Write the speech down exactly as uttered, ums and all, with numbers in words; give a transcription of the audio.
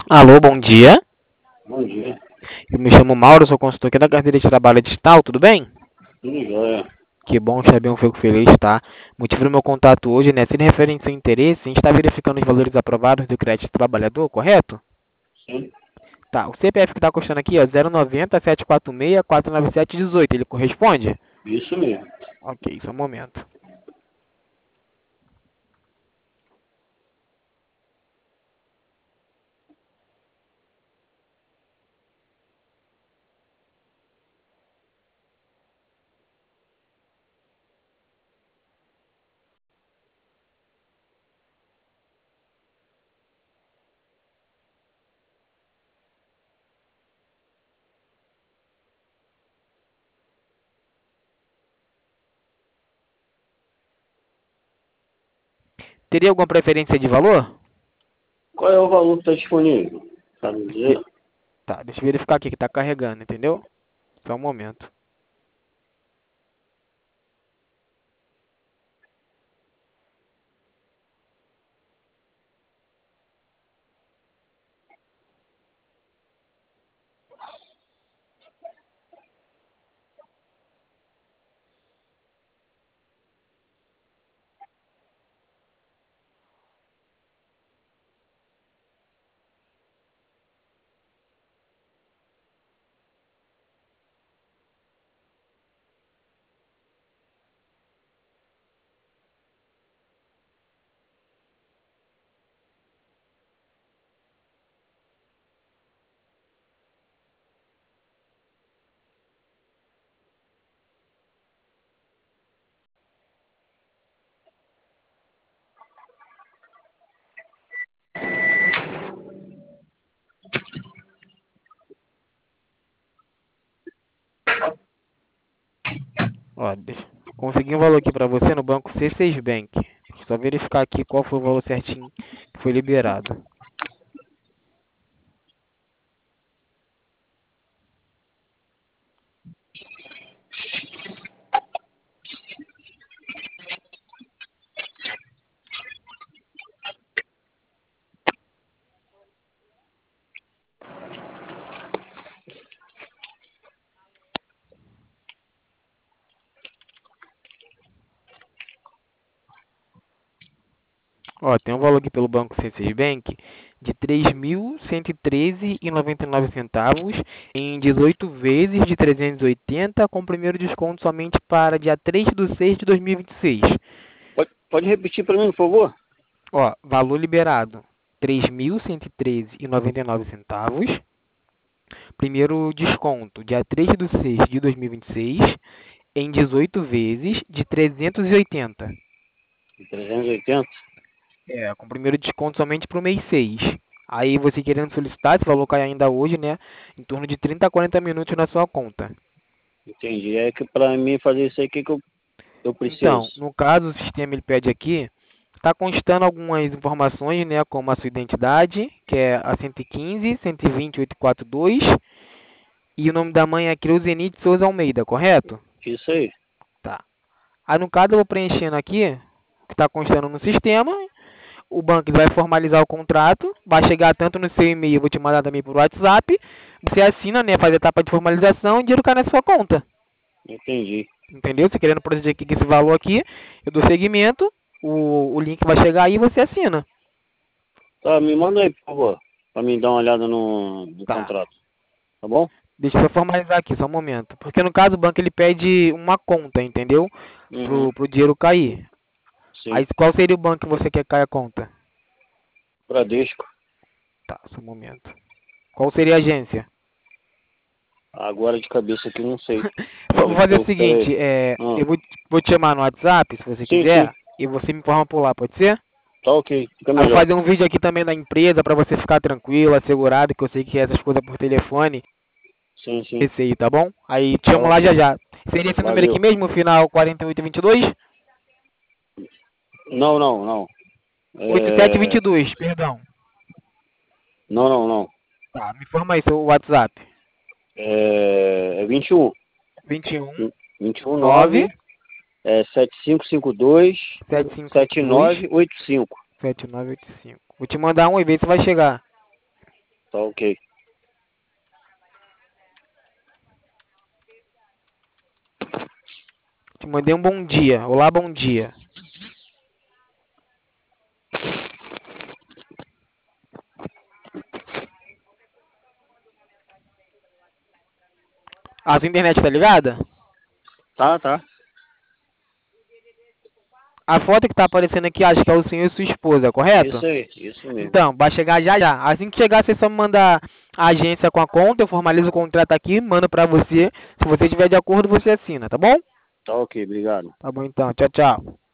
Alô, bom dia. Bom dia. Eu me chamo Mauro, sou consultor aqui da carteira de trabalho digital, tudo bem? Tudo jóia. Que bom, estar bem, eu fico feliz, tá? Motivo do meu contato hoje, né? Sendo referente ao seu interesse, a gente está verificando os valores aprovados do crédito trabalhador, correto? Sim. Tá, o C P F que está custando aqui, ó, zero noventa, sete quatro seis, quatro nove sete, dezoito, ele corresponde? Isso mesmo. Ok, só um momento. Teria alguma preferência de valor? Qual é o valor que está disponível? Sabe De- dizer? Tá, deixa eu verificar aqui que está carregando, entendeu? Só um momento. Ó, deixa... Consegui um valor aqui para você no banco C seis Bank. Deixa eu só verificar aqui qual foi o valor certinho que foi liberado. Ó, tem um valor aqui pelo banco C seis Bank de três mil cento e treze e noventa e nove centavos em dezoito vezes de trezentos e oitenta, com primeiro desconto somente para dia três de seis de dois mil e vinte e seis. Pode, pode repetir para mim, por favor? Ó, valor liberado três mil cento e treze e noventa e nove centavos. Primeiro desconto dia três de seis de dois mil e vinte e seis em dezoito vezes de trezentos e oitenta. trezentos e oitenta? É, com primeiro desconto somente para o mês seis. Aí você querendo solicitar, esse valor cai ainda hoje, né? Em torno de trinta a quarenta minutos na sua conta. Entendi. É que para mim fazer isso aí, o que, que eu, eu preciso? Então, no caso, o sistema ele pede aqui, está constando algumas informações, né? Como a sua identidade, que é a cento e quinze, cento e vinte, oitocentos e quarenta e dois. E o nome da mãe é Creuzenite Souza Almeida, correto? Isso aí. Tá. Aí no caso eu vou preenchendo aqui, o que está constando no sistema. O banco vai formalizar o contrato, vai chegar tanto no seu e-mail, eu vou te mandar também por WhatsApp. Você assina, né, faz a etapa de formalização e o dinheiro cai na sua conta. Entendi. Entendeu? Você querendo proceder aqui com esse valor aqui, eu dou seguimento, o, o link vai chegar aí e você assina. Tá, me manda aí, por favor. Para mim dar uma olhada no, no Tá. contrato. Tá bom? Deixa eu só formalizar aqui, só um momento. Porque no caso o banco ele pede uma conta, entendeu? Uhum. Pro, pro dinheiro cair. Sim. Aí qual seria o banco que você quer cair a conta? Bradesco. Tá, só um momento. Qual seria a agência? Agora de cabeça aqui não sei. Vou Peraí, fazer o peraí. seguinte, é, Ah. eu vou, vou te chamar no WhatsApp, se você Sim, sim. quiser, e você me informa por lá, pode ser? Tá ok. Fica Aí eu vou melhor. fazer um vídeo aqui também da empresa para você ficar tranquilo, assegurado, que eu sei que essas coisas por telefone, Sim, sim. esse aí, tá bom? Aí te Tá chamo lá já ok. já. Seria esse número aqui Valeu. mesmo, final quarenta e oito vinte e dois? Não, não, não. É... oitenta e sete vinte e dois, perdão. Não, não, não. Tá, me informa aí seu WhatsApp. É, é vinte e um. vinte e um, vinte e um, nove, nove, é sete cinco cinco dois, sete cinco cinco sete dois, nove oito cinco. sete nove oito cinco. Vou te mandar um e ver se vai chegar. Tá ok. Te mandei um bom dia. Olá, bom dia. A sua internet tá ligada? Tá, tá. A foto que tá aparecendo aqui, acho que é o senhor e sua esposa, correto? Isso aí, isso mesmo. Então, vai chegar já já. Assim que chegar, você só me mandar a agência com a conta, eu formalizo o contrato aqui, mando pra você. Se você estiver de acordo, você assina, tá bom? Tá ok, obrigado. Tá bom então. Tchau, tchau.